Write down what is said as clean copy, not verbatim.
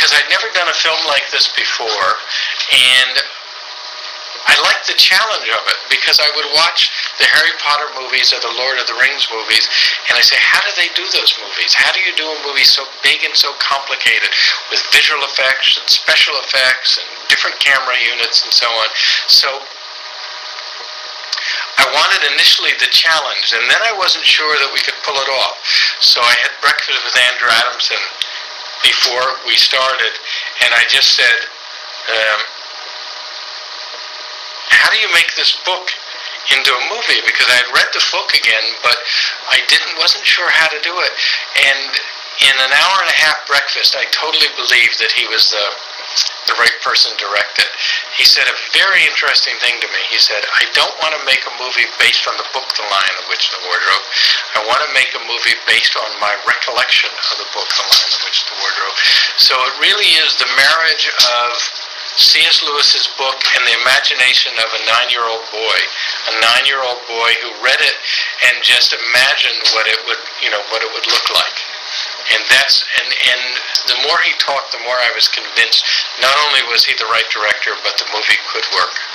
because I'd never done a film like this before, and I liked the challenge of it, because I would watch the Harry Potter movies or the Lord of the Rings movies, and I say, how do they do those movies? How do you do a movie so big and so complicated with visual effects and special effects and different camera units and so on? So I wanted initially the challenge, and then I wasn't sure that we could pull it off. So I had breakfast with Andrew Adamson before we started, and I just said, how do you make this book into a movie? Because I had read the book again, but I wasn't sure how to do it. And in an hour and a half breakfast, I totally believed that he was the right person to direct it. He said a very interesting thing to me. He said, I don't want to make a movie based on the book The Lion, the Witch, and the Wardrobe. I want to make a movie based on my recollection of the book The Lion, the Witch, and the Wardrobe. So it really is the marriage of C.S. Lewis's book and the imagination of a 9-year-old boy who read it and just imagined what it would look like. And and the more he talked, the more I was convinced not only was he the right director, but the movie could work.